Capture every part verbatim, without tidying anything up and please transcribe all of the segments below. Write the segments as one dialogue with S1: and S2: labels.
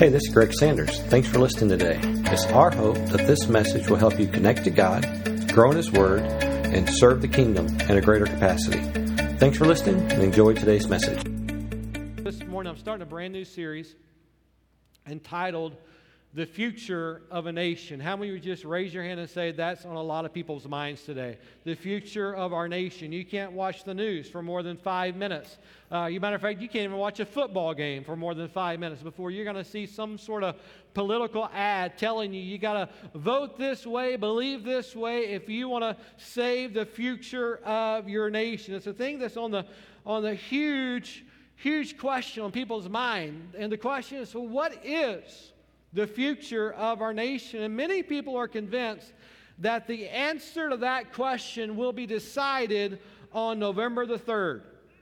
S1: Hey, this is Greg Sanders. Thanks for listening today. It's our hope that this message will help you connect to God, grow in His Word, and serve the kingdom in a greater capacity. Thanks for listening and enjoy today's message.
S2: This morning I'm starting a brand new series entitled The Future of a Nation. How many would just raise your hand and say that's on a lot of people's minds today? The future of our nation. You can't watch the news for more than five minutes. Uh, you matter of fact, you can't even watch a football game for more than five minutes before you're going to see some sort of political ad telling you you got to vote this way, believe this way if you want to save the future of your nation. It's a thing that's on the on the huge, huge question on people's mind. And the question is, well, what is the future of our nation? And many people are convinced that the answer to that question will be decided on November the third.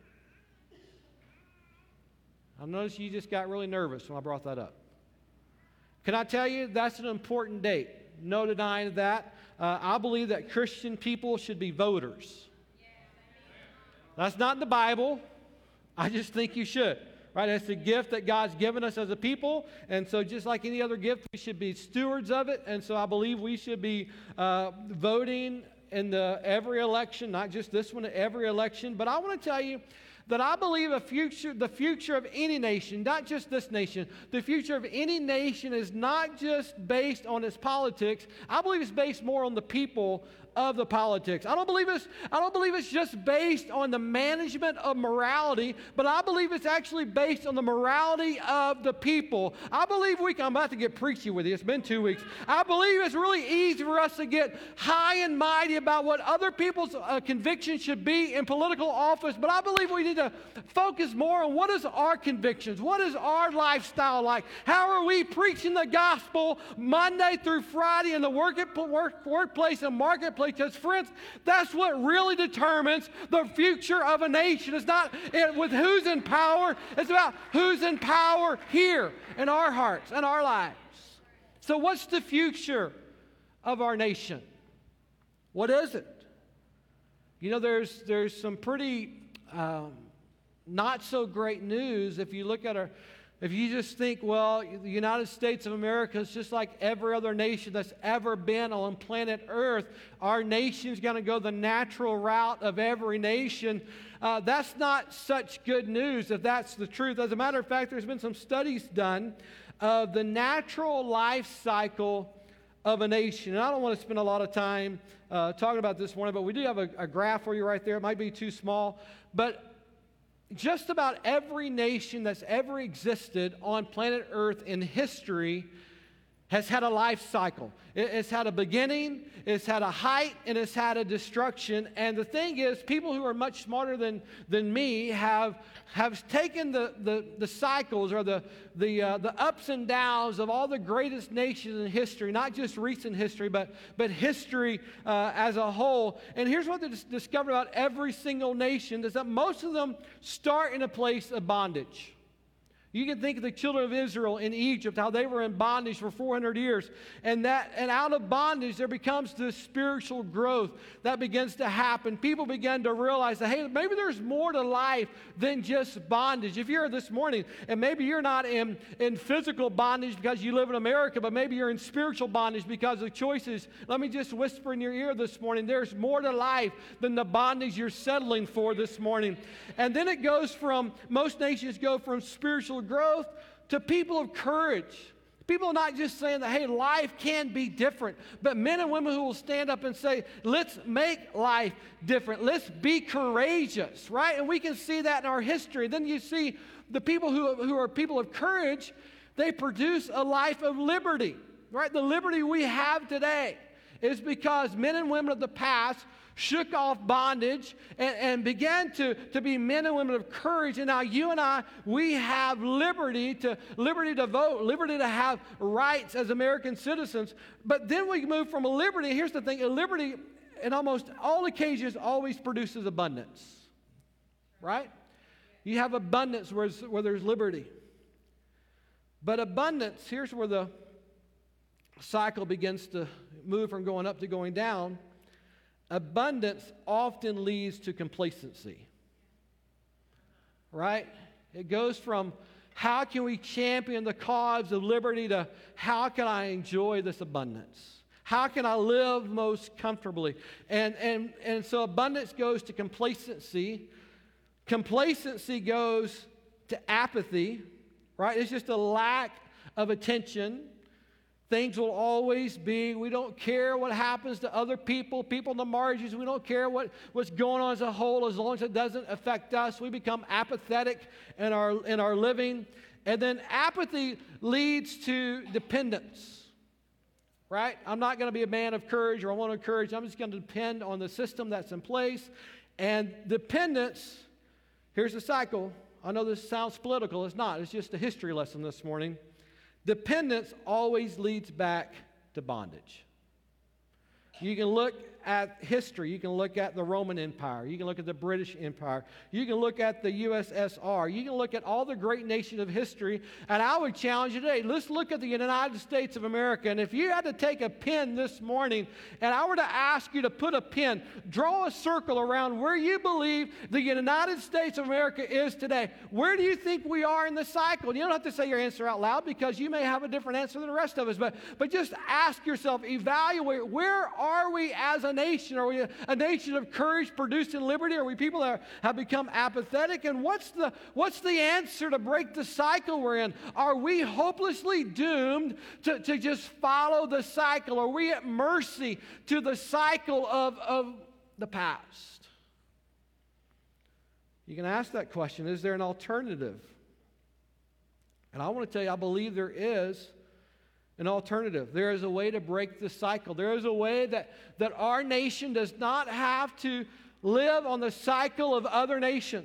S2: I noticed you just got really nervous when I brought that up. Can I tell you, that's an important date. No denying that. Uh, I believe that Christian people should be voters. That's not in the Bible. I just think you should. Right? It's a gift that God's given us as a people. And so just like any other gift, we should be stewards of it. And so I believe we should be uh, voting in the every election, not just this one, every election. But I want to tell you that I believe a future, the future of any nation, not just this nation, the future of any nation is not just based on its politics. I believe it's based more on the people of the politics. I don't believe it's I don't believe it's just based on the management of morality, but I believe it's actually based on the morality of the people. I believe we can, I'm about to get preachy with you. It's been two weeks. I believe it's really easy for us to get high and mighty about what other people's uh, convictions should be in political office, but I believe we need to focus more on what is our convictions, what is our lifestyle like, how are we preaching the gospel Monday through Friday in the work, work, workplace and marketplace. Because, friends, that's what really determines the future of a nation. It's not with who's in power. It's about who's in power here in our hearts and our lives. So what's the future of our nation? What is it? You know, there's, there's some pretty um, not so great news if you look at our... If you just think, well, the United States of America is just like every other nation that's ever been on planet Earth, our nation's going to go the natural route of every nation. Uh, that's not such good news if that's the truth. As a matter of fact, there's been some studies done of the natural life cycle of a nation. And I don't want to spend a lot of time uh, talking about this morning, but we do have a, a graph for you right there. It might be too small, but just about every nation that's ever existed on planet Earth in history has had a life cycle. It's had a beginning, it's had a height, and it's had a destruction. And the thing is, people who are much smarter than, than me have, have taken the, the, the cycles or the, the, uh, the ups and downs of all the greatest nations in history, not just recent history, but, but history uh, as a whole. And here's what they dis- discovered about every single nation, is that most of them start in a place of bondage. You can think of the children of Israel in Egypt, how they were in bondage for four hundred years. And that, and out of bondage, there becomes this spiritual growth that begins to happen. People begin to realize that, hey, maybe there's more to life than just bondage. If you're here this morning, and maybe you're not in, in physical bondage because you live in America, but maybe you're in spiritual bondage because of choices. Let me just whisper in your ear this morning, there's more to life than the bondage you're settling for this morning. And then it goes from, most nations go from spiritual growth to people of courage. People are not just saying that, hey, life can be different, but men and women who will stand up and say, let's make life different. Let's be courageous, right? And we can see that in our history. Then you see the people who, who are people of courage, they produce a life of liberty, right? The liberty we have today is because men and women of the past shook off bondage and, and began to, to be men and women of courage. And now you and I, we have liberty to liberty to vote, liberty to have rights as American citizens. But then we move from a liberty. Here's the thing: a liberty, in almost all occasions, always produces abundance. Right? You have abundance where, where there's liberty. But abundance, here's where the cycle begins to move from going up to going down. Abundance often leads to complacency, right? It goes from how can we champion the cause of liberty to how can I enjoy this abundance? How can I live most comfortably? And, and, and so abundance goes to complacency. Complacency goes to apathy, right? It's just a lack of attention. Things will always be, we don't care what happens to other people, people on the margins. We don't care what, what's going on as a whole as long as it doesn't affect us. We become apathetic in our, in our living. And then apathy leads to dependence. Right? I'm not going to be a man of courage, or I want to encourage. I'm just going to depend on the system that's in place. And dependence, here's the cycle. I know this sounds political. It's not. It's just a history lesson this morning. Dependence always leads back to bondage. You can look at history. You can look at the Roman Empire. You can look at the British Empire. You can look at the U S S R. You can look at all the great nations of history. And I would challenge you today, let's look at the United States of America. And if you had to take a pen this morning and I were to ask you to put a pen, draw a circle around where you believe the United States of America is today, where do you think we are in the cycle? You don't have to say your answer out loud because you may have a different answer than the rest of us. But, but just ask yourself, evaluate, where are we as a nation? Are we a, a nation of courage producing liberty? Are we people that have become apathetic? And what's the, what's the answer to break the cycle we're in? Are we hopelessly doomed to, to just follow the cycle? Are we at mercy to the cycle of, of the past? You can ask that question. Is there an alternative? And I want to tell you, I believe there is an alternative. There is a way to break the cycle. There is a way that, that our nation does not have to live on the cycle of other nations.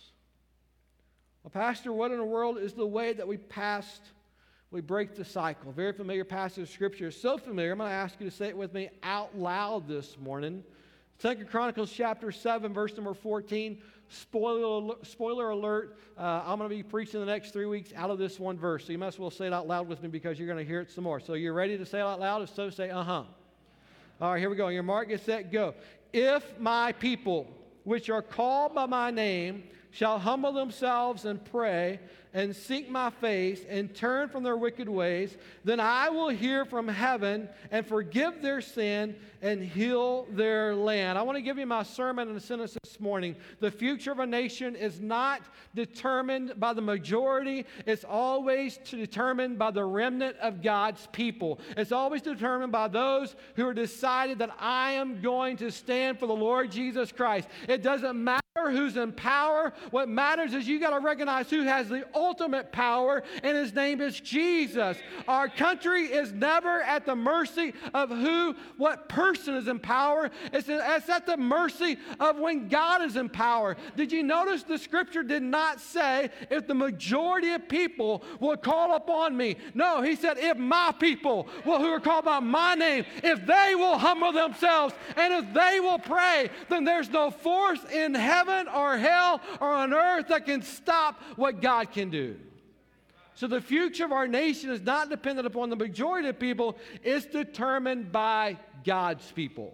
S2: Well, Pastor, what in the world is the way that we past, we break the cycle? Very familiar passage of Scripture. So familiar, I'm going to ask you to say it with me out loud this morning. Second Chronicles chapter seven, verse number fourteen. Spoiler, spoiler alert, uh, I'm going to be preaching the next three weeks out of this one verse. So you might as well say it out loud with me because you're going to hear it some more. So you're ready to say it out loud? If so, say uh-huh. All right, here we go. Your mark, get set, go. If my people, which are called by my name, shall humble themselves and pray and seek my face and turn from their wicked ways, then I will hear from heaven and forgive their sin and heal their land. I want to give you my sermon in a sentence this morning. The future of a nation is not determined by the majority. It's always determined by the remnant of God's people. It's always determined by those who are decided that I am going to stand for the Lord Jesus Christ. It doesn't matter who's in power. What matters is you got to recognize who has the ultimate power, and his name is Jesus. Our country is never at the mercy of who, what person is in power. It's, it's at the mercy of when God is in power. Did you notice the Scripture did not say if the majority of people will call upon me? No, he said if my people, well, who are called by my name, if they will humble themselves and if they will pray, then there's no force in heaven or hell or on earth that can stop what God can do. So the future of our nation is not dependent upon the majority of people. It's determined by God's people.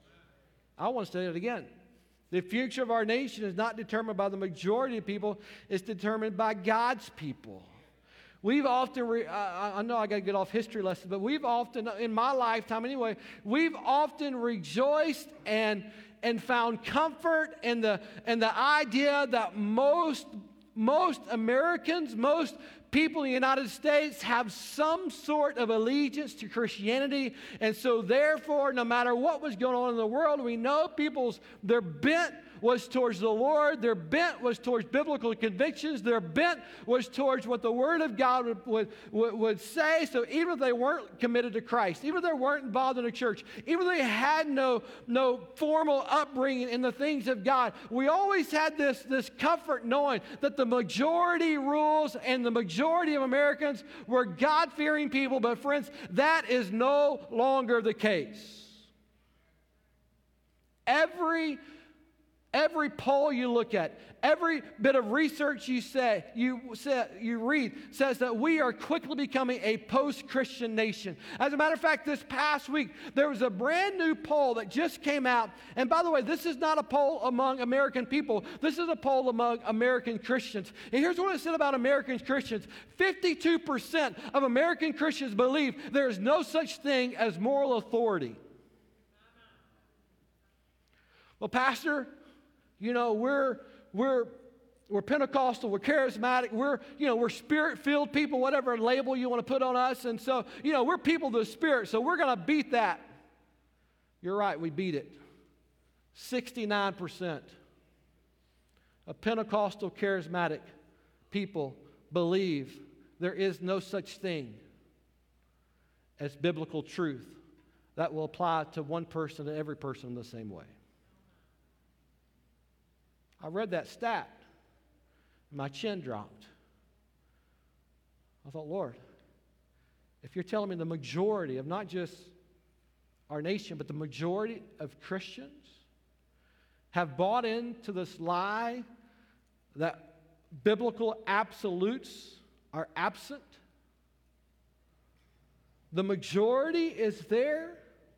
S2: I want to say it again. The future of our nation is not determined by the majority of people. It's determined by God's people. We've often, re- I, I know I got to get off history lessons, but we've often, in my lifetime anyway, we've often rejoiced and and found comfort in the, in the idea that most, most Americans, most people in the United States have some sort of allegiance to Christianity. And so therefore, no matter what was going on in the world, we know people's, their bent was towards the Lord. Their bent was towards biblical convictions. Their bent was towards what the Word of God would, would, would, would say. So even if they weren't committed to Christ, even if they weren't involved in a church, even if they had no, no formal upbringing in the things of God, we always had this, this comfort knowing that the majority rules and the majority of Americans were God-fearing people. But friends, that is no longer the case. Every Every poll you look at, every bit of research you say, you say, you read says that we are quickly becoming a post-Christian nation. As a matter of fact, this past week, there was a brand new poll that just came out. And by the way, this is not a poll among American people. This is a poll among American Christians. And here's what it said about American Christians. fifty-two percent of American Christians believe there is no such thing as moral authority. Well, Pastor, you know, we're we're we're Pentecostal, we're charismatic, we're, you know, we're spirit-filled people, whatever label you want to put on us. And so, you know, we're people of the Spirit, so we're going to beat that. You're right, we beat it. sixty-nine percent of Pentecostal charismatic people believe there is no such thing as biblical truth that will apply to one person and every person in the same way. I read that stat, and my chin dropped. I thought, Lord, if you're telling me the majority of not just our nation, but the majority of Christians have bought into this lie that biblical absolutes are absent, the majority is there.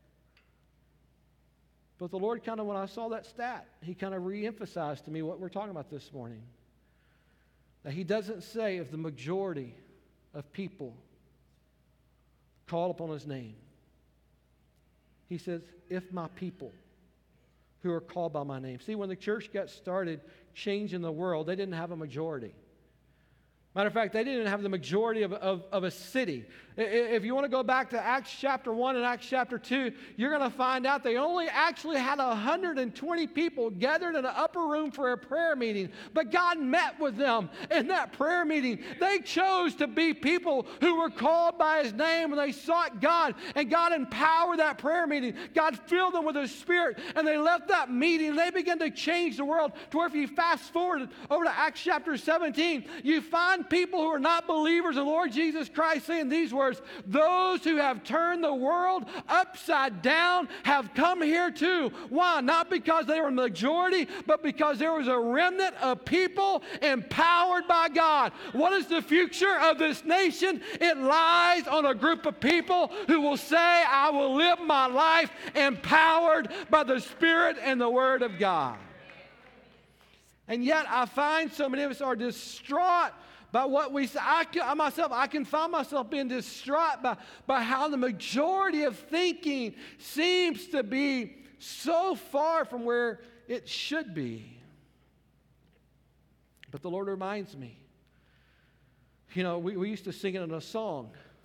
S2: But the Lord kind of, when I saw that stat, He kind of re-emphasized to me what we're talking about this morning. That He doesn't say if the majority of people call upon His name. He says, if my people who are called by my name. See, when the church got started changing the world, they didn't have a majority. Matter of fact, they didn't have the majority of, of, of a city. If you want to go back to Acts chapter one and Acts chapter two, you're going to find out they only actually had one hundred twenty people gathered in an upper room for a prayer meeting. But God met with them in that prayer meeting. They chose to be people who were called by His name, and they sought God, and God empowered that prayer meeting. God filled them with His Spirit, and they left that meeting, and they began to change the world to where if you fast forward over to Acts chapter seventeen, you find people who are not believers in the Lord Jesus Christ saying these words, those who have turned the world upside down have come here too. Why? Not because they were a majority, but because there was a remnant of people empowered by God. What is the future of this nation? It lies on a group of people who will say, I will live my life empowered by the Spirit and the Word of God. And yet I find so many of us are distraught by what we say. I, I myself, I can find myself being distraught by, by how the majority of thinking seems to be so far from where it should be. But the Lord reminds me, you know, we, we used to sing it in a song.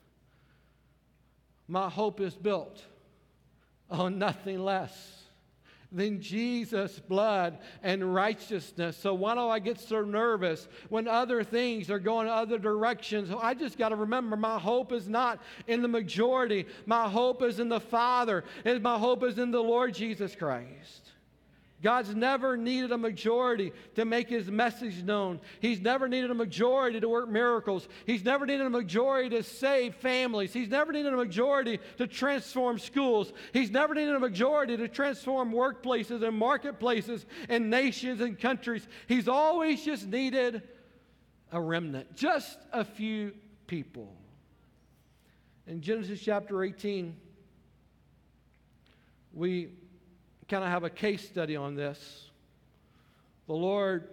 S2: My hope is built on nothing less than Jesus' blood and righteousness. So why do I get so nervous when other things are going other directions? I just got to remember my hope is not in the majority. My hope is in the Father, and my hope is in the Lord Jesus Christ. God's never needed a majority to make His message known. He's never needed a majority to work miracles. He's never needed a majority to save families. He's never needed a majority to transform schools. He's never needed a majority to transform workplaces and marketplaces and nations and countries. He's always just needed a remnant, just a few people. In Genesis chapter eighteen, we kind of have a case study on this. The Lord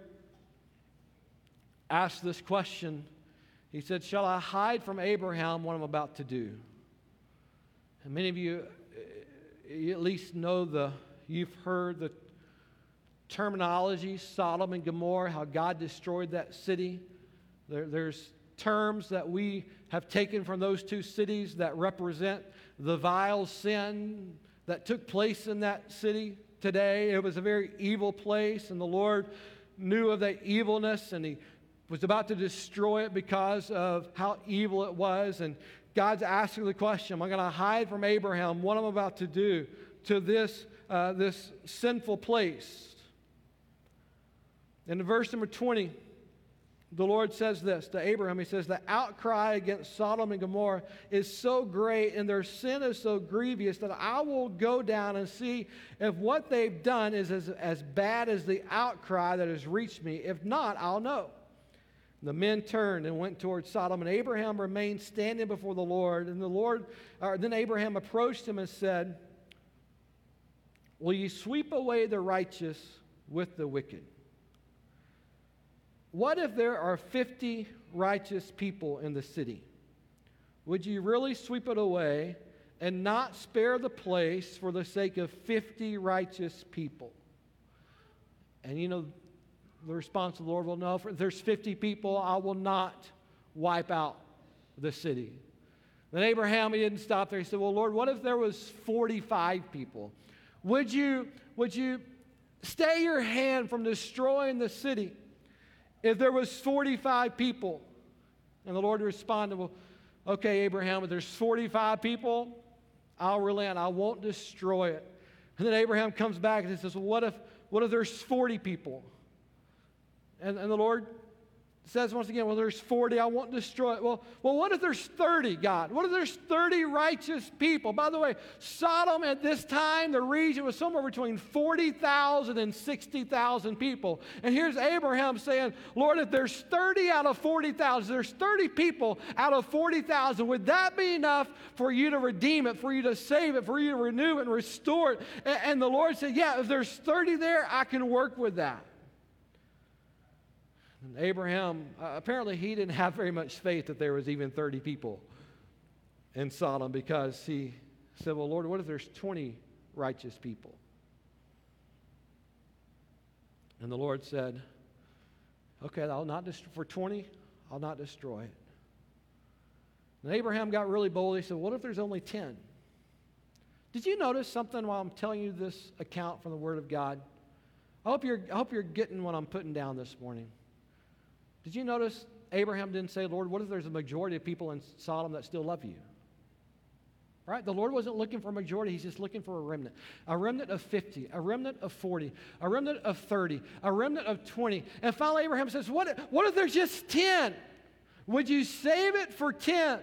S2: asked this question. He said, shall I hide from Abraham what I'm about to do? And many of you, you at least know the, you've heard the terminology, Sodom and Gomorrah, how God destroyed that city. There, there's terms that we have taken from those two cities that represent the vile sin that took place in that city today. It was a very evil place, and the Lord knew of that evilness, and He was about to destroy it because of how evil it was. And God's asking the question, am I going to hide from Abraham what I'm about to do to this, uh, this sinful place? In verse number twenty, the Lord says this to Abraham. He says, the outcry against Sodom and Gomorrah is so great and their sin is so grievous that I will go down and see if what they've done is as, as bad as the outcry that has reached me. If not, I'll know. The men turned and went towards Sodom, and Abraham remained standing before the Lord. And the Lord, or then Abraham approached him and said, will you sweep away the righteous with the wicked? What if there are fifty righteous people in the city? Would you really sweep it away and not spare the place for the sake of fifty righteous people? And you know, the response of the Lord will know, if there's fifty people, I will not wipe out the city. Then Abraham, he didn't stop there. He said, well, Lord, what if there was forty-five people? Would you, would you stay your hand from destroying the city if there was forty-five people? And the Lord responded, well, okay, Abraham, if there's forty-five people, I'll relent. I won't destroy it. And then Abraham comes back and he says, well, what if, what if there's forty people? And, and the Lord says once again, well, there's forty, I won't destroy it. Well, well, what if there's thirty, God? What if there's thirty righteous people? By the way, Sodom at this time, the region was somewhere between forty thousand and sixty thousand people. And here's Abraham saying, Lord, if there's thirty out of forty thousand, there's thirty people out of forty thousand, would that be enough for you to redeem it, for you to save it, for you to renew it and restore it? And, and the Lord said, yeah, if there's thirty there, I can work with that. And Abraham, uh, apparently he didn't have very much faith that there was even thirty people in Sodom, because he said, well, Lord, what if there's twenty righteous people? And the Lord said, okay, I'll not dest- for twenty, I'll not destroy it. And Abraham got really bold. He said, what if there's only ten? Did you notice something while I'm telling you this account from the Word of God? I hope you're, I hope you're getting what I'm putting down this morning. Did you notice Abraham didn't say, Lord, what if there's a majority of people in Sodom that still love you? Right? The Lord wasn't looking for a majority. He's just looking for a remnant. A remnant of fifty, a remnant of forty, a remnant of thirty, a remnant of twenty. And finally Abraham says, what if, what if there's just ten? Would you save it for ten?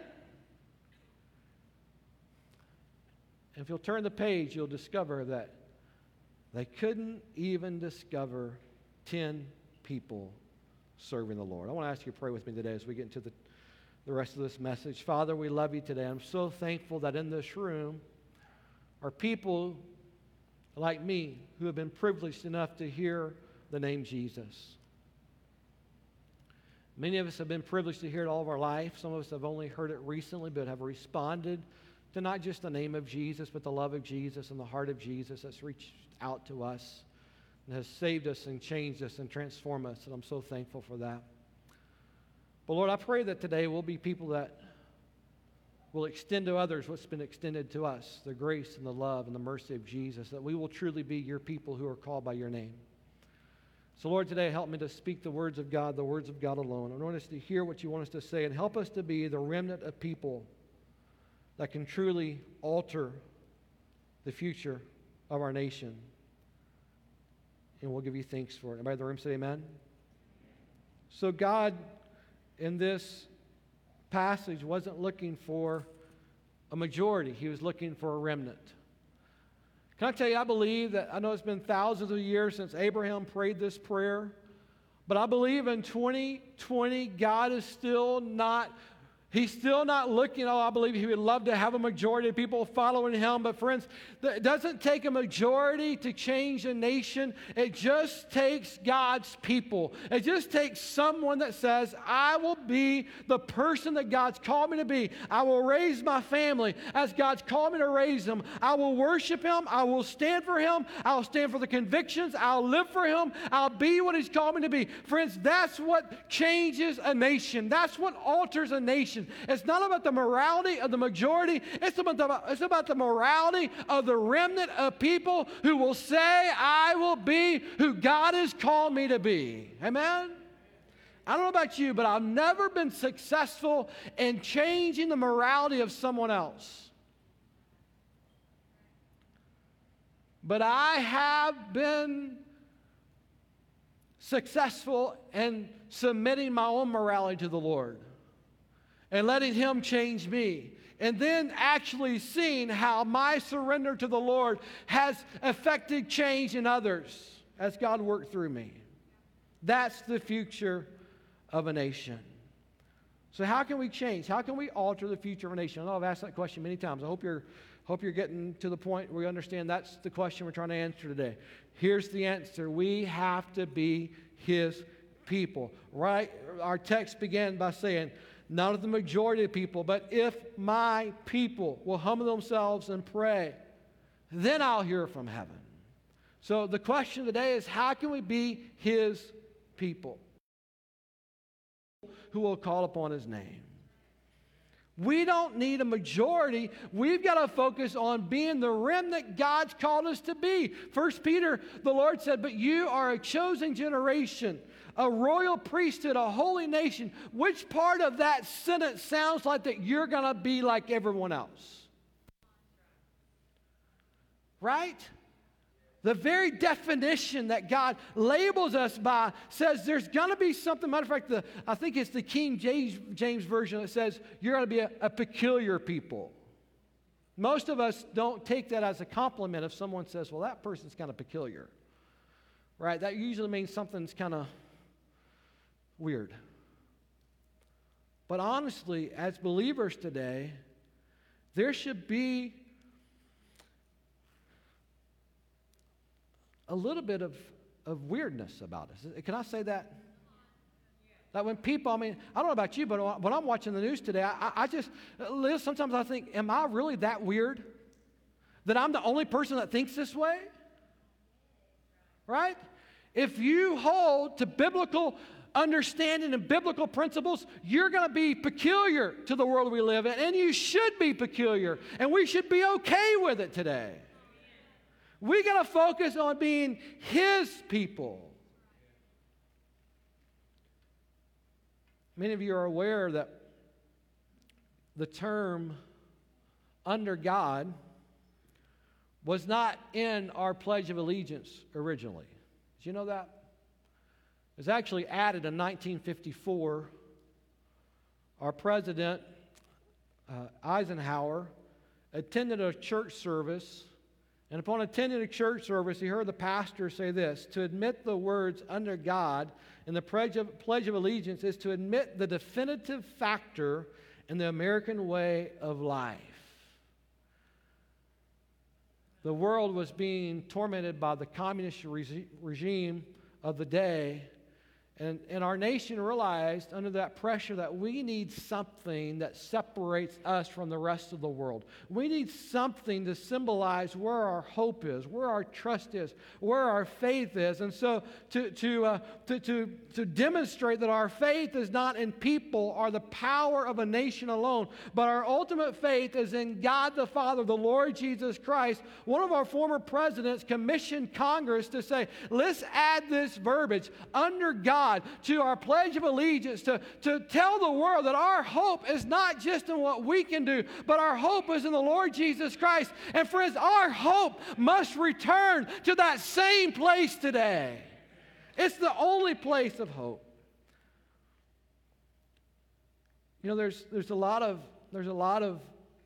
S2: And if you'll turn the page, you'll discover that they couldn't even discover ten people serving the Lord. I want to ask you to pray with me today as we get into the, the rest of this message. Father, we love you today. I'm so thankful that in this room are people like me who have been privileged enough to hear the name Jesus. Many of us have been privileged to hear it all of our life. Some of us have only heard it recently, but have responded to not just the name of Jesus, but the love of Jesus and the heart of Jesus that's reached out to us and has saved us and changed us and transformed us, and I'm so thankful for that. But Lord, I pray that today we'll be people that will extend to others what's been extended to us, the grace and the love and the mercy of Jesus, that we will truly be your people who are called by your name. So Lord, today help me to speak the words of God, the words of God alone. I want us to hear what you want us to say, and help us to be the remnant of people that can truly alter the future of our nation. And we'll give you thanks for it. Everybody in the room say amen. So God, in this passage, wasn't looking for a majority. He was looking for a remnant. Can I tell you, I believe that, I know it's been thousands of years since Abraham prayed this prayer, but I believe in twenty twenty, God is still not He's still not looking, oh, I believe he would love to have a majority of people following him. But friends, it doesn't take a majority to change a nation. It just takes God's people. It just takes someone that says, I will be the person that God's called me to be. I will raise my family as God's called me to raise them. I will worship him. I will stand for him. I'll stand for the convictions. I'll live for him. I'll be what he's called me to be. Friends, that's what changes a nation. That's what alters a nation. It's not about the morality of the majority. It's about the, it's about the morality of the remnant of people who will say, I will be who God has called me to be. Amen? I don't know about you, but I've never been successful in changing the morality of someone else. But I have been successful in submitting my own morality to the Lord and letting Him change me, and then actually seeing how my surrender to the Lord has affected change in others as God worked through me. That's the future of a nation. So how can we change? How can we alter the future of a nation? I know I've asked that question many times. I hope you're, hope you're getting to the point where you understand that's the question we're trying to answer today. Here's the answer. We have to be His people, right? Our text began by saying, not of the majority of people, but if my people will humble themselves and pray, then I'll hear from heaven. So the question today is, how can we be His people who will call upon His name? We don't need a majority. We've got to focus on being the remnant God's called us to be. First Peter, the Lord said, but you are a chosen generation, a royal priesthood, a holy nation. Which part of that sentence sounds like that you're going to be like everyone else? Right? The very definition that God labels us by says there's going to be something. Matter of fact, the, I think it's the King James, James Version that says you're going to be a, a peculiar people. Most of us don't take that as a compliment if someone says, well, that person's kind of peculiar. Right? That usually means something's kind of weird. But honestly, as believers today, there should be a little bit of, of weirdness about us. Can I say that? That when people, I mean, I don't know about you, but when I'm watching the news today, I, I just, Liz, sometimes I think, am I really that weird? That I'm the only person that thinks this way? Right? If you hold to biblical understanding and biblical principles, you're going to be peculiar to the world we live in, and you should be peculiar, and we should be okay with it today. We got to focus on being His people. Many of you are aware that the term under God was not in our Pledge of Allegiance originally. Did you know that? It was actually added in nineteen fifty-four. Our president, uh, Eisenhower, attended a church service. And upon attending a church service, he heard the pastor say this: to admit the words under God in the Pledge of, Pledge of Allegiance is to admit the definitive factor in the American way of life. The world was being tormented by the communist regi- regime of the day. And, and our nation realized under that pressure that we need something that separates us from the rest of the world. We need something to symbolize where our hope is, where our trust is, where our faith is. And so to, to, uh, to, to, to demonstrate that our faith is not in people or the power of a nation alone, but our ultimate faith is in God the Father, the Lord Jesus Christ, one of our former presidents commissioned Congress to say, let's add this verbiage, under God, to our Pledge of Allegiance, to, to tell the world that our hope is not just in what we can do, but our hope is in the Lord Jesus Christ. And friends, our hope must return to that same place today. It's the only place of hope. You know, there's there's a lot of there's a lot of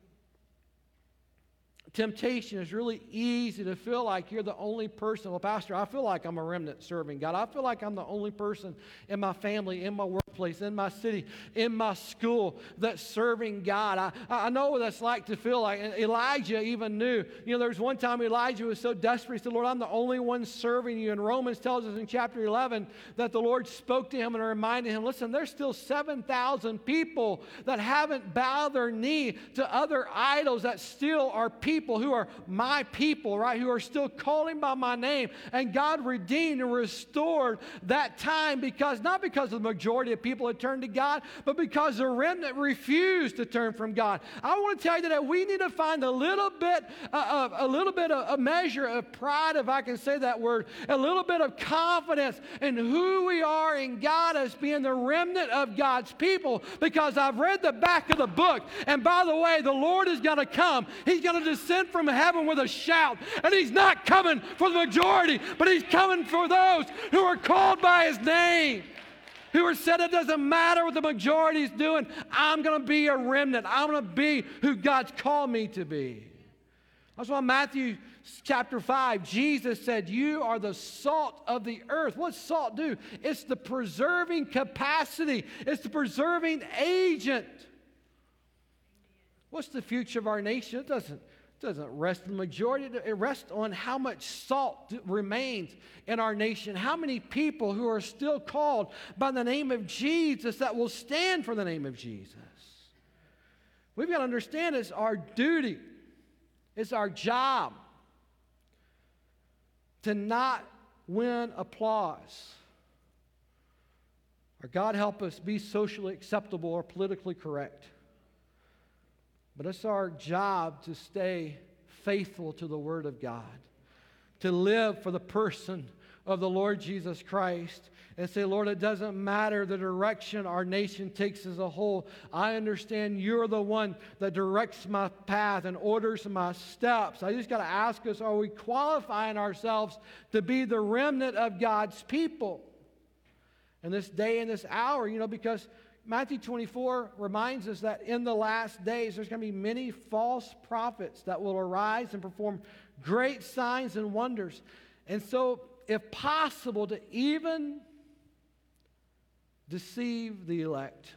S2: temptation. It's really easy to feel like you're the only person. Well, Pastor, I feel like I'm a remnant serving God. I feel like I'm the only person in my family, in my workplace, in my city, in my school that's serving God. I, I know what that's like to feel like. And Elijah even knew. You know, there was one time Elijah was so desperate, he said, Lord, I'm the only one serving you. And Romans tells us in chapter eleven that the Lord spoke to him and reminded him, listen, there's still seven thousand people that haven't bowed their knee to other idols that still are people who are my people, right? Who are still calling by my name. And God redeemed and restored that time because, not because of the majority of people had turned to God, but because the remnant refused to turn from God. I want to tell you that we need to find a little bit uh, of a little bit of a measure of pride, if I can say that word, a little bit of confidence in who we are in God as being the remnant of God's people, because I've read the back of the book, and by the way, the Lord is going to come. He's going to descend from heaven with a shout, and He's not coming for the majority, but He's coming for those who are called by His name, who are said it doesn't matter what the majority is doing. I'm going to be a remnant. I'm going to be who God's called me to be. That's why Matthew chapter five, Jesus said, you are the salt of the earth. What's salt do? It's the preserving capacity. It's the preserving agent. What's the future of our nation? It doesn't, it doesn't rest on the majority. It rests on how much salt remains in our nation. How many people who are still called by the name of Jesus that will stand for the name of Jesus. We've got to understand it's our duty. It's our job to not win applause. Or God help us be socially acceptable or politically correct. But it's our job to stay faithful to the Word of God, to live for the person of the Lord Jesus Christ, and say, Lord, it doesn't matter the direction our nation takes as a whole. I understand you're the one that directs my path and orders my steps. I just got to ask us, are we qualifying ourselves to be the remnant of God's people in this day and this hour? You know, because Matthew twenty-four reminds us that in the last days there's going to be many false prophets that will arise and perform great signs and wonders. And so, if possible, to even deceive the elect.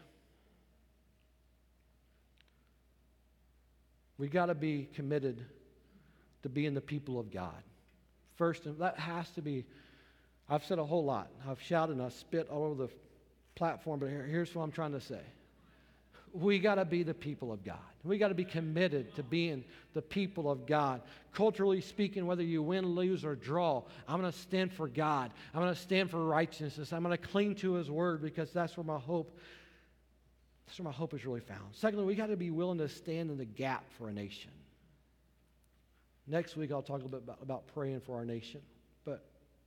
S2: We've got to be committed to being the people of God. First, and that has to be, I've said a whole lot. I've shouted and I've spit all over the platform, but here, here's what I'm trying to say. We got to be the people of God. We got to be committed to being the people of God. Culturally speaking, whether you win, lose, or draw, I'm going to stand for God. I'm going to stand for righteousness. I'm going to cling to His Word, because that's where my hope, that's where my hope is really found. Secondly, we got to be willing to stand in the gap for a nation. Next week, I'll talk a little bit about, about praying for our nation. But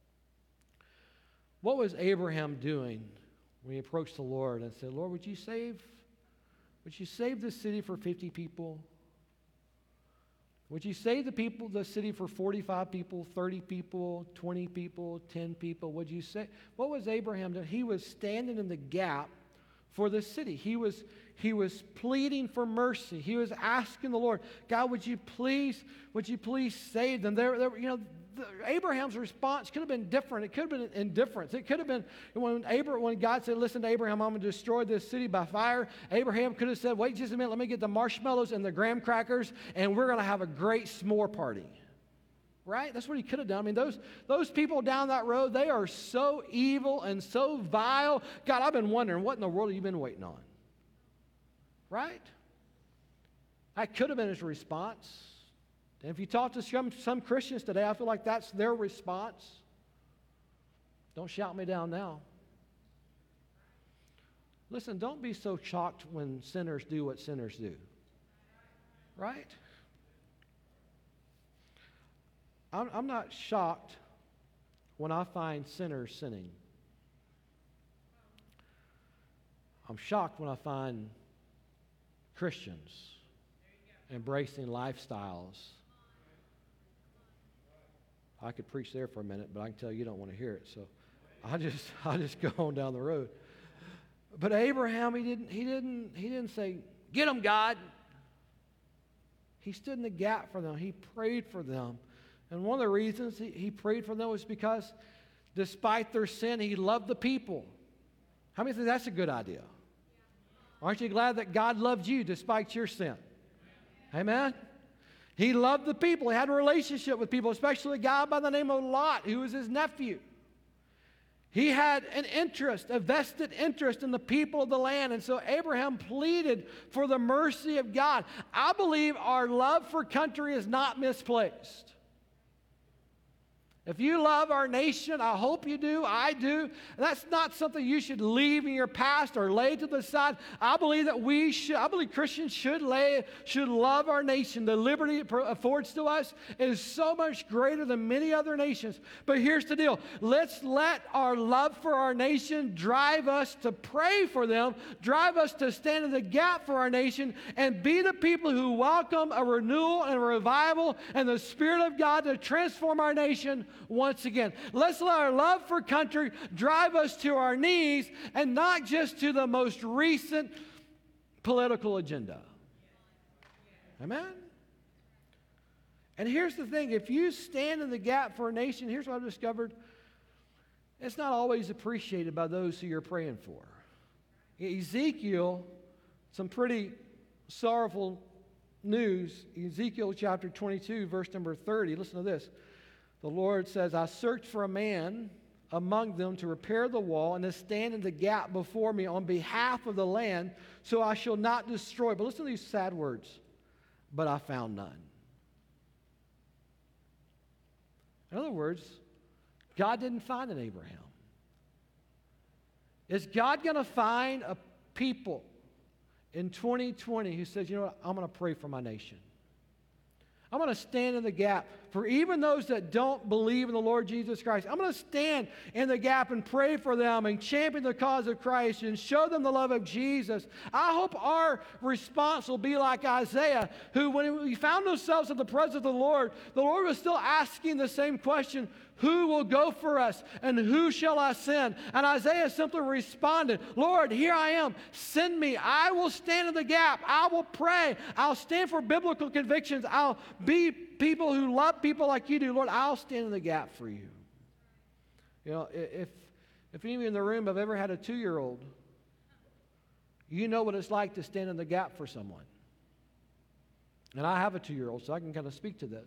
S2: what was Abraham doing when he approached the Lord and said, Lord, would you save Would you save this city for fifty people? Would you save the people, the city for forty-five people, thirty people, twenty people, ten people? Would you say? What was Abraham doing? He was standing in the gap for the city. He was, he was pleading for mercy. He was asking the Lord, God, would you please, would you please save them? There, there, you know, the, Abraham's response could have been different. It could have been indifference. It could have been when Abraham, when God said, listen to Abraham, I'm going to destroy this city by fire. Abraham could have said, wait just a minute, let me get the marshmallows and the graham crackers, and we're going to have a great s'more party. Right? That's what he could have done. I mean, those, those people down that road, they are so evil and so vile. God, I've been wondering, what in the world have you been waiting on? Right? That could have been his response. And if you talk to some, some Christians today, I feel like that's their response. Don't shout me down now. Listen, don't be so shocked when sinners do what sinners do. Right? I'm, I'm not shocked when I find sinners sinning. I'm shocked when I find Christians embracing lifestyles. I could preach there for a minute, but I can tell you, you don't want to hear it. So I just I just go on down the road. But Abraham, he didn't he didn't he didn't say, "Get them, God." He stood in the gap for them. He prayed for them. And one of the reasons he, he prayed for them was because despite their sin, he loved the people. How many think that's a good idea? Aren't you glad that God loved you despite your sin? Amen? He loved the people. He had a relationship with people, especially a guy by the name of Lot, who was his nephew. He had an interest, a vested interest in the people of the land. And so Abraham pleaded for the mercy of God. I believe our love for country is not misplaced. If you love our nation, I hope you do, I do. That's not something you should leave in your past or lay to the side. I believe that we should, I believe Christians should lay, should love our nation. The liberty it affords to us is so much greater than many other nations. But here's the deal. Let's let our love for our nation drive us to pray for them, drive us to stand in the gap for our nation, and be the people who welcome a renewal and a revival and the Spirit of God to transform our nation once again. Let's let our love for country drive us to our knees and not just to the most recent political agenda. Amen? And here's the thing. If you stand in the gap for a nation, here's what I've discovered. It's not always appreciated by those who you're praying for. Ezekiel, some pretty sorrowful news. Ezekiel chapter twenty-two, verse number thirty. Listen to this. The Lord says, I searched for a man among them to repair the wall and to stand in the gap before me on behalf of the land, so I shall not destroy. But listen to these sad words. But I found none. In other words, God didn't find an Abraham. Is God going to find a people in twenty twenty who says, you know what, I'm going to pray for my nation? I'm going to stand in the gap for even those that don't believe in the Lord Jesus Christ. I'm going to stand in the gap and pray for them and champion the cause of Christ and show them the love of Jesus. I hope our response will be like Isaiah, who when we found ourselves in the presence of the Lord, the Lord was still asking the same question, who will go for us and who shall I send? And Isaiah simply responded, Lord, here I am. Send me. I will stand in the gap. I will pray. I'll stand for biblical convictions. I'll be people who love people like you do. Lord, I'll stand in the gap for you. You know, if, if any of you in the room have ever had a two-year-old, you know what it's like to stand in the gap for someone. And I have a two-year-old, so I can kind of speak to this.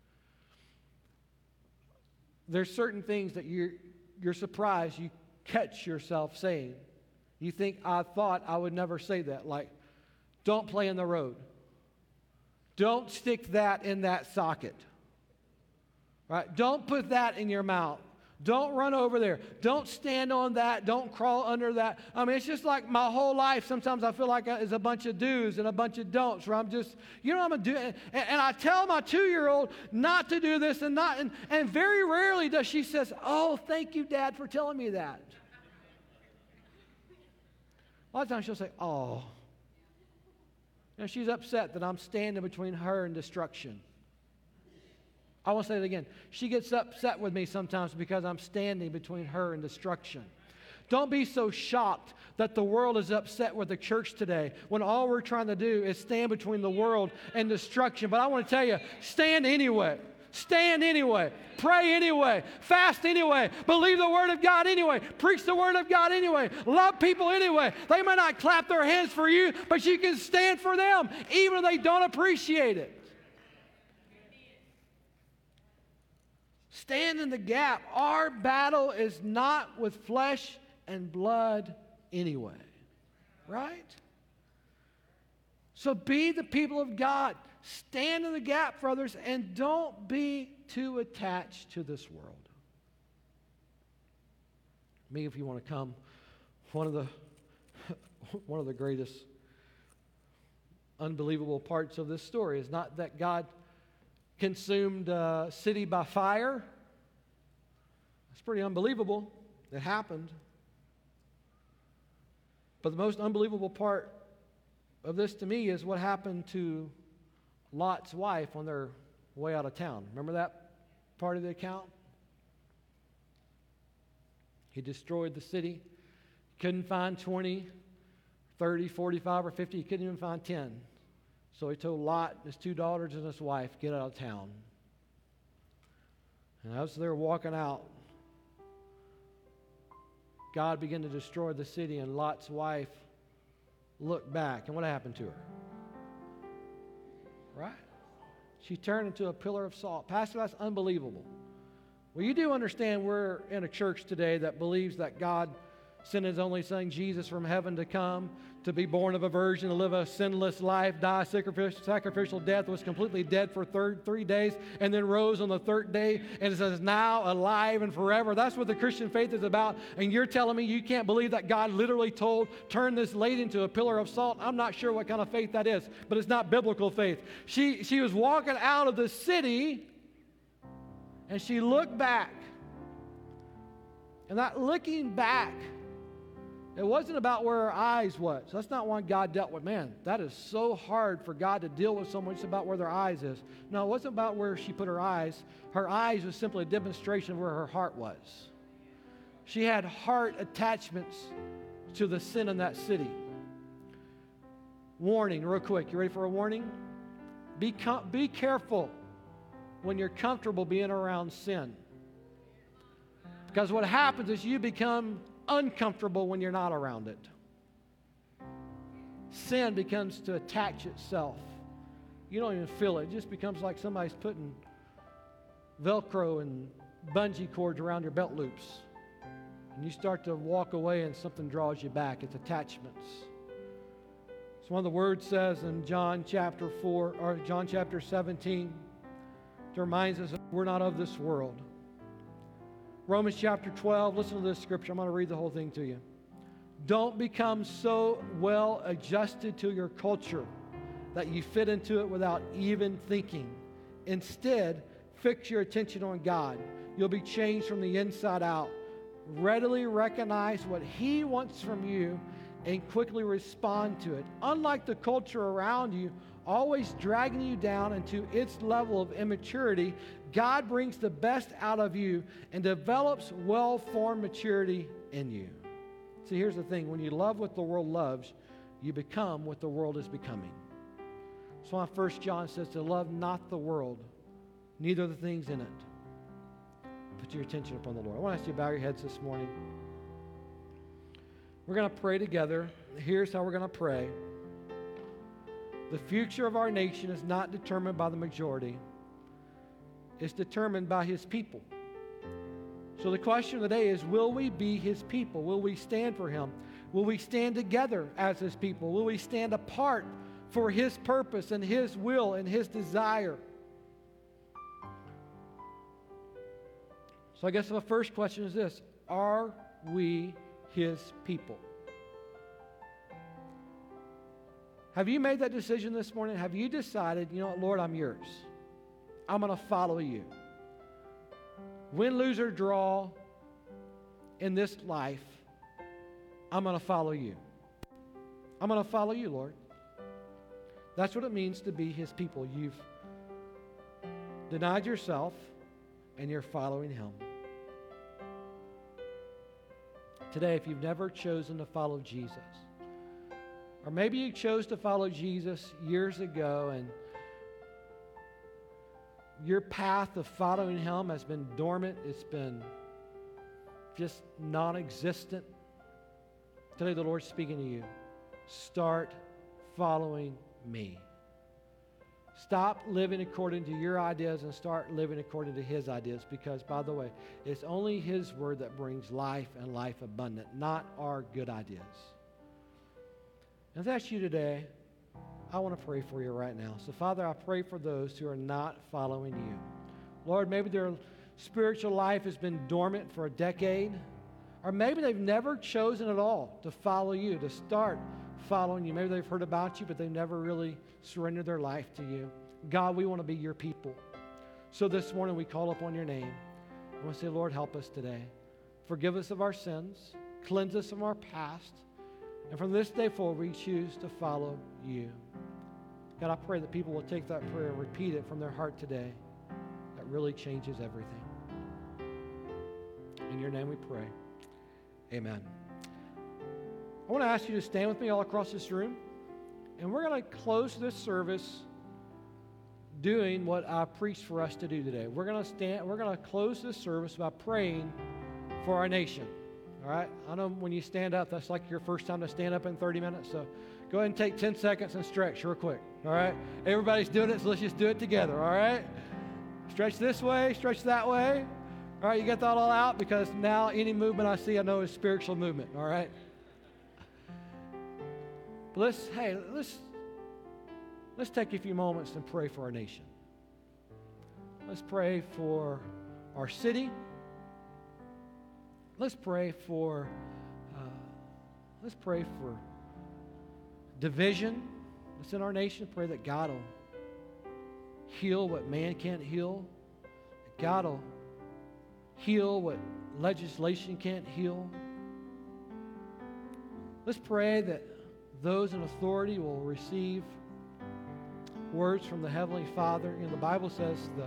S2: There's certain things that you're, you're surprised you catch yourself saying. You think, I thought I would never say that. Like, don't play in the road. Don't stick that in that socket. Right? Don't put that in your mouth. Don't run over there. Don't stand on that. Don't crawl under that. I mean, it's just like my whole life. Sometimes I feel like it's a bunch of do's and a bunch of don'ts where I'm just, you know what I'm going to do? And, and I tell my two-year-old not to do this and not, and, and very rarely does she says, oh, thank you, Dad, for telling me that. A lot of times she'll say, oh. You know, she's upset that I'm standing between her and destruction. I want to say it again. She gets upset with me sometimes because I'm standing between her and destruction. Don't be so shocked that the world is upset with the church today when all we're trying to do is stand between the world and destruction. But I want to tell you, stand anyway. Stand anyway. Pray anyway. Fast anyway. Believe the Word of God anyway. Preach the Word of God anyway. Love people anyway. They may not clap their hands for you, but you can stand for them even if they don't appreciate it. Stand in the gap. Our battle is not with flesh and blood anyway. Right? So be the people of God. Stand in the gap for others and don't be too attached to this world. Me, if you want to come, one of the one of the greatest unbelievable parts of this story is not that God consumed a city by fire. It's pretty unbelievable. It happened. But the most unbelievable part of this to me is what happened to Lot's wife on their way out of town. Remember that part of the account? He destroyed the city. Couldn't find twenty, thirty, forty-five, or fifty. He couldn't even find ten. So he told Lot, his two daughters, and his wife, get out of town. And as they were walking out, God began to destroy the city, and Lot's wife looked back. And what happened to her? Right? She turned into a pillar of salt. Pastor, that's unbelievable. Well, you do understand we're in a church today that believes that God sent His only Son, Jesus, from heaven to come to be born of a virgin, to live a sinless life, die a sacrificial, sacrificial death, was completely dead for third, three days, and then rose on the third day, and it says now alive and forever. That's what the Christian faith is about. And you're telling me you can't believe that God literally told, turn this lady into a pillar of salt? I'm not sure what kind of faith that is, but it's not biblical faith. She, she was walking out of the city, and she looked back. And that looking back, it wasn't about where her eyes was. That's not why God dealt with man. That is so hard for God to deal with someone. It's about where their eyes is. No, it wasn't about where she put her eyes. Her eyes was simply a demonstration of where her heart was. She had heart attachments to the sin in that city. Warning, real quick. You ready for a warning? Be, com- be careful when you're comfortable being around sin. Because what happens is you become uncomfortable when you're not around it. Sin becomes to attach itself. You don't even feel it. It just becomes like somebody's putting Velcro and bungee cords around your belt loops. And you start to walk away and something draws you back. It's attachments. So one of the words says in John chapter four, or John chapter seventeen, it reminds us that we're not of this world. Romans chapter twelve, listen to this scripture. I'm going to read the whole thing to you. Don't become so well adjusted to your culture that you fit into it without even thinking. Instead, fix your attention on God. You'll be changed from the inside out. Readily recognize what He wants from you and quickly respond to it. Unlike the culture around you, always dragging you down into its level of immaturity, God brings the best out of you and develops well-formed maturity in you. See, here's the thing. When you love what the world loves, you become what the world is becoming. That's why First John says to love not the world, neither the things in it. Put your attention upon the Lord. I want to ask you to bow your heads this morning. We're going to pray together. Here's how we're going to pray. The future of our nation is not determined by the majority. It's determined by His people. So the question of the day is, will we be His people? Will we stand for Him? Will we stand together as His people? Will we stand apart for His purpose and His will and His desire? So I guess the first question is this: are we His people? Have you made that decision this morning? Have you decided, you know what, Lord, I'm yours. I'm going to follow you. Win, lose, or draw in this life, I'm going to follow you. I'm going to follow you, Lord. That's what it means to be His people. You've denied yourself and you're following Him. Today, if you've never chosen to follow Jesus, or maybe you chose to follow Jesus years ago and your path of following Him has been dormant, it's been just non-existent. Today the Lord's speaking to you. Start following me. Stop living according to your ideas and start living according to His ideas, because, by the way, it's only His word that brings life and life abundant, not our good ideas. And if that's you today, I want to pray for you right now. So, Father, I pray for those who are not following you. Lord, maybe their spiritual life has been dormant for a decade, or maybe they've never chosen at all to follow you, to start following you. Maybe they've heard about you, but they've never really surrendered their life to you. God, we want to be your people. So this morning we call upon your name. I want to say, Lord, help us today. Forgive us of our sins. Cleanse us from our past. And from this day forward, we choose to follow you. God, I pray that people will take that prayer and repeat it from their heart today. That really changes everything. In your name we pray. Amen. I want to ask you to stand with me all across this room. And we're going to close this service doing what I preached for us to do today. We're going to stand, we're going to close this service by praying for our nation. All right? I know when you stand up, that's like your first time to stand up in thirty minutes. So go ahead and take ten seconds and stretch real quick. All right? Everybody's doing it, so let's just do it together. All right? Stretch this way, stretch that way. All right, you get that all out, because now any movement I see, I know is spiritual movement. All right? But let's, hey, let's, let's take a few moments and pray for our nation. Let's pray for our city. Let's pray for, uh, let's pray for division that's in our nation. Pray that God will heal what man can't heal. That God will heal what legislation can't heal. Let's pray that those in authority will receive words from the Heavenly Father. You know, the Bible says the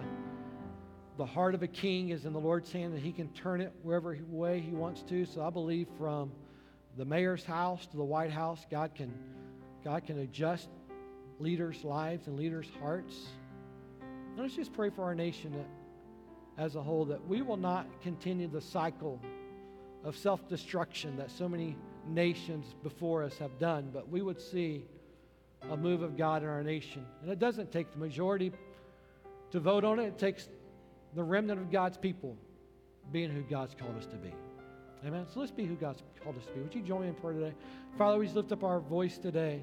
S2: The heart of a king is in the Lord's hand, and he can turn it wherever way he wants to. So I believe from the mayor's house to the White House, God can, God can adjust leaders' lives and leaders' hearts. And let's just pray for our nation that, as a whole, that we will not continue the cycle of self-destruction that so many nations before us have done, but we would see a move of God in our nation. And it doesn't take the majority to vote on it. It takes the remnant of God's people being who God's called us to be. Amen. So let's be who God's called us to be. Would you join me in prayer today? Father, we just lift up our voice today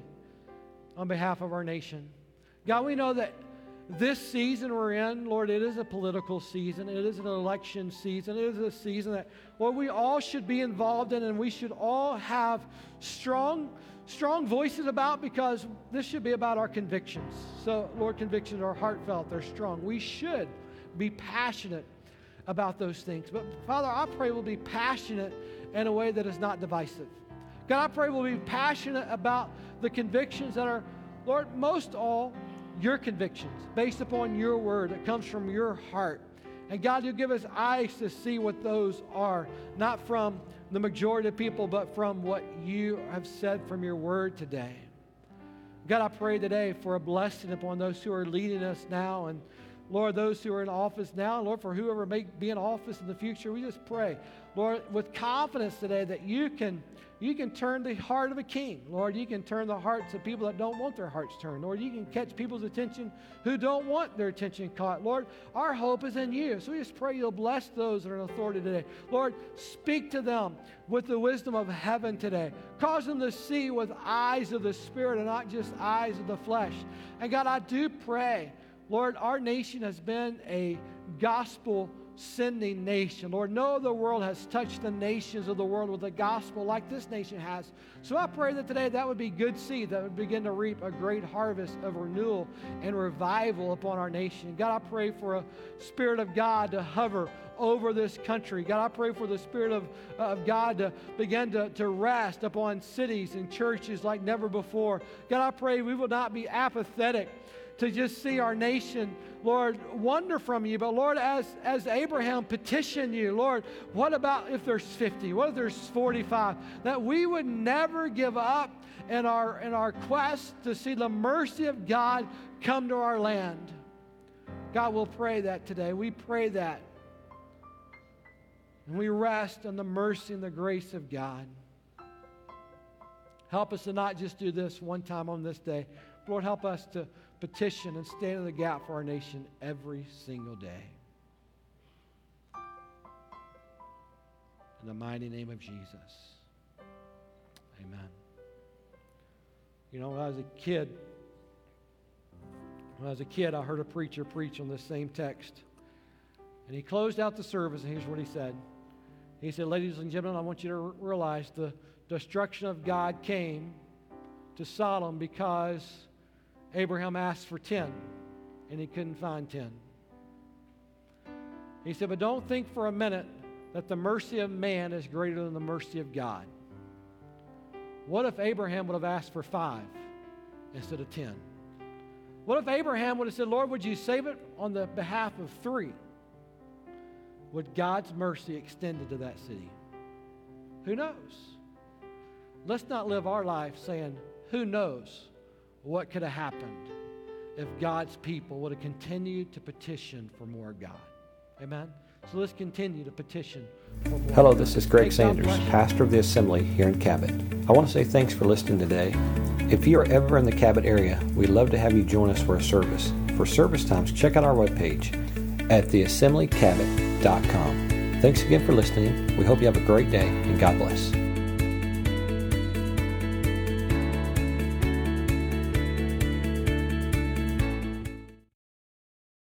S2: on behalf of our nation. God, we know that this season we're in, Lord, it is a political season. It is an election season. It is a season that, Lord, we all should be involved in, and we should all have strong, strong voices about, because this should be about our convictions. So, Lord, convictions are heartfelt. They're strong. We should be passionate about those things. But Father, I pray we'll be passionate in a way that is not divisive. God, I pray we'll be passionate about the convictions that are, Lord, most all your convictions based upon your word that comes from your heart. And God, you give us eyes to see what those are, not from the majority of people, but from what you have said from your word today. God, I pray today for a blessing upon those who are leading us now, and Lord, those who are in office now, Lord, for whoever may be in office in the future, we just pray, Lord, with confidence today that you can, you can turn the heart of a king. Lord, you can turn the hearts of people that don't want their hearts turned. Lord, you can catch people's attention who don't want their attention caught. Lord, our hope is in you. So we just pray you'll bless those that are in authority today. Lord, speak to them with the wisdom of heaven today. Cause them to see with eyes of the Spirit and not just eyes of the flesh. And God, I do pray, Lord, our nation has been a gospel-sending nation. Lord, no other world has touched the nations of the world with the gospel like this nation has. So I pray that today that would be good seed that would begin to reap a great harvest of renewal and revival upon our nation. God, I pray for a Spirit of God to hover over this country. God, I pray for the Spirit of, uh, of God to begin to, to rest upon cities and churches like never before. God, I pray we will not be apathetic to just see our nation, Lord, wander from you. But Lord, as, as Abraham petitioned you, Lord, what about if there's fifty? What if there's forty-five? That we would never give up in our, in our quest to see the mercy of God come to our land. God, we'll pray that today. We pray that. And we rest on the mercy and the grace of God. Help us to not just do this one time on this day. Lord, help us to petition and stand in the gap for our nation every single day. In the mighty name of Jesus. Amen. You know, when I was a kid, when I was a kid, I heard a preacher preach on this same text. And he closed out the service, and here's what he said. He said, ladies and gentlemen, I want you to realize the destruction of God came to Sodom because Abraham asked for ten, and he couldn't find ten. He said, but don't think for a minute that the mercy of man is greater than the mercy of God. What if Abraham would have asked for five instead of ten? What if Abraham would have said, Lord, would you save it on the behalf of three? Would God's mercy extended to that city? Who knows? Let's not live our life saying, who knows what could have happened if God's people would have continued to petition for more of God. Amen? So let's continue to petition for more.
S1: Hello, this is Greg Sanders, pastor of the Assembly here in Cabot. I want to say thanks for listening today. If you are ever in the Cabot area, we'd love to have you join us for a service. For service times, check out our webpage at the assembly cabot dot com. Thanks again for listening. We hope you have a great day, and God bless.